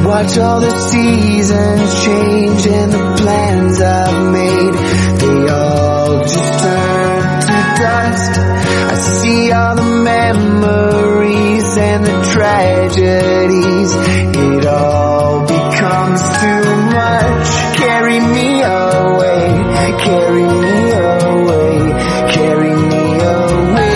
watch all the seasons change and the plans I've made, they all just turn to dust. I see all the memories and the tragedies, it all becomes too much. Carry me away, carry me away, carry me away.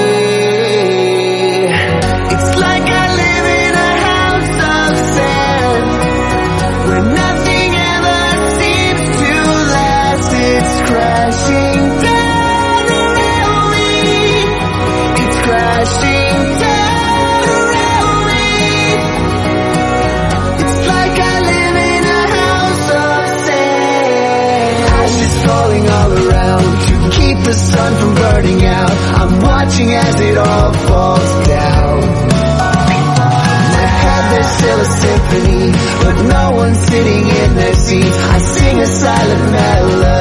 It's like I live in a house of sand, where nothing ever seems to last. It's crashing down around me, it's crashing down around me. It's like I live in a house of sand. Ashes falling all around to keep the sun from burning out. I'm watching as it all falls down. My head, there's still a symphony, but no one's sitting in their seats. I sing a silent melody.